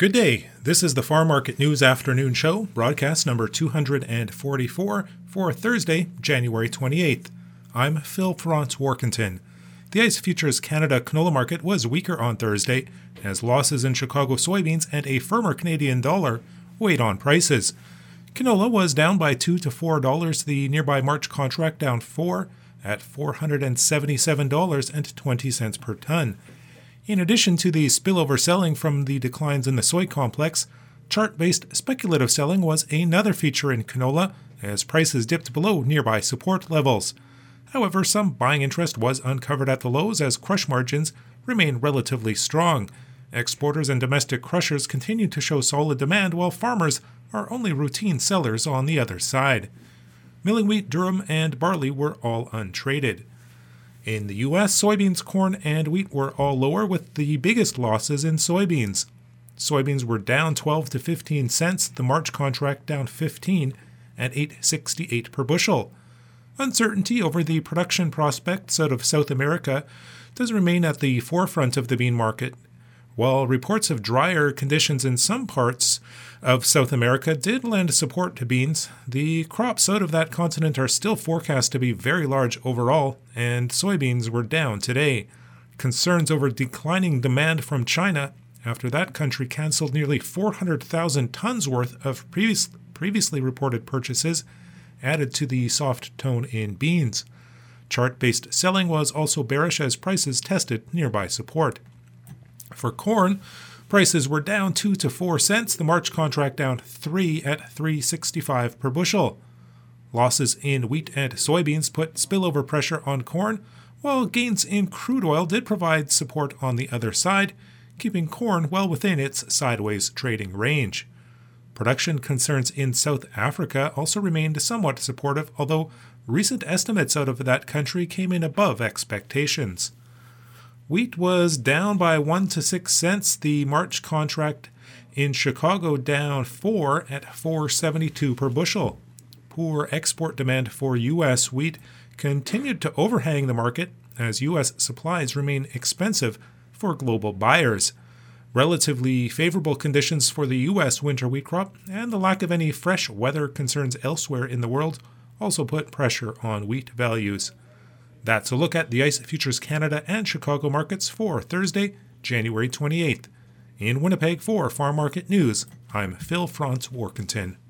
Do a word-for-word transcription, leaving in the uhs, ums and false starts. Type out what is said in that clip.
Good day. This is the Farm Market News Afternoon Show, broadcast number two hundred forty-four for Thursday, January twenty-eighth. I'm Phil Franz Warkentin. The ICE Futures Canada canola market was weaker on Thursday, as losses in Chicago soybeans and a firmer Canadian dollar weighed on prices. Canola was down by two to four dollars. The nearby March contract down four at four hundred seventy-seven dollars and twenty cents per ton. In addition to the spillover selling from the declines in the soy complex, chart-based speculative selling was another feature in canola as prices dipped below nearby support levels. However, some buying interest was uncovered at the lows as crush margins remain relatively strong. Exporters and domestic crushers continue to show solid demand, while farmers are only routine sellers on the other side. Milling wheat, durum, and barley were all untraded. In the U S, soybeans, corn, and wheat were all lower, with the biggest losses in soybeans. Soybeans were down twelve to fifteen cents, the March contract down fifteen at eight sixty-eight per bushel. Uncertainty over the production prospects out of South America does remain at the forefront of the bean market. While reports of drier conditions in some parts of South America did lend support to beans, the crops out of that continent are still forecast to be very large overall, and soybeans were down today. Concerns over declining demand from China after that country canceled nearly four hundred thousand tons worth of previous, previously reported purchases added to the soft tone in beans. Chart-based selling was also bearish as prices tested nearby support. For corn, prices were down two to four cents, the March contract down three at three sixty-five per bushel. Losses in wheat and soybeans put spillover pressure on corn, while gains in crude oil did provide support on the other side, keeping corn well within its sideways trading range. Production concerns in South Africa also remained somewhat supportive, although recent estimates out of that country came in above expectations. Wheat was down by one to six cents. The March contract in Chicago down four at four seventy-two per bushel. Poor export demand for U S wheat continued to overhang the market as U S supplies remain expensive for global buyers. Relatively favorable conditions for the U S winter wheat crop and the lack of any fresh weather concerns elsewhere in the world also put pressure on wheat values. That's a look at the ICE Futures Canada and Chicago markets for Thursday, January twenty-eighth. In Winnipeg for Farm Market News, I'm Phil Franz Warkentin.